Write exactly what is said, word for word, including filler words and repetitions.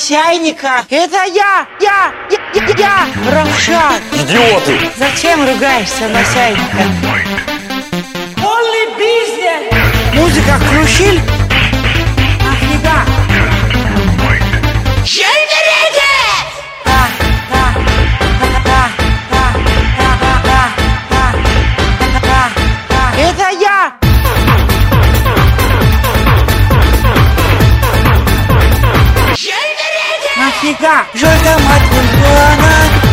Масяйника. Это я, я, я, я, я, Равшан. Идиоты! Зачем ругаешься, Масяйника? Only business. Музыка крушиль? Нафига? Это я! Нафига? Жолька мать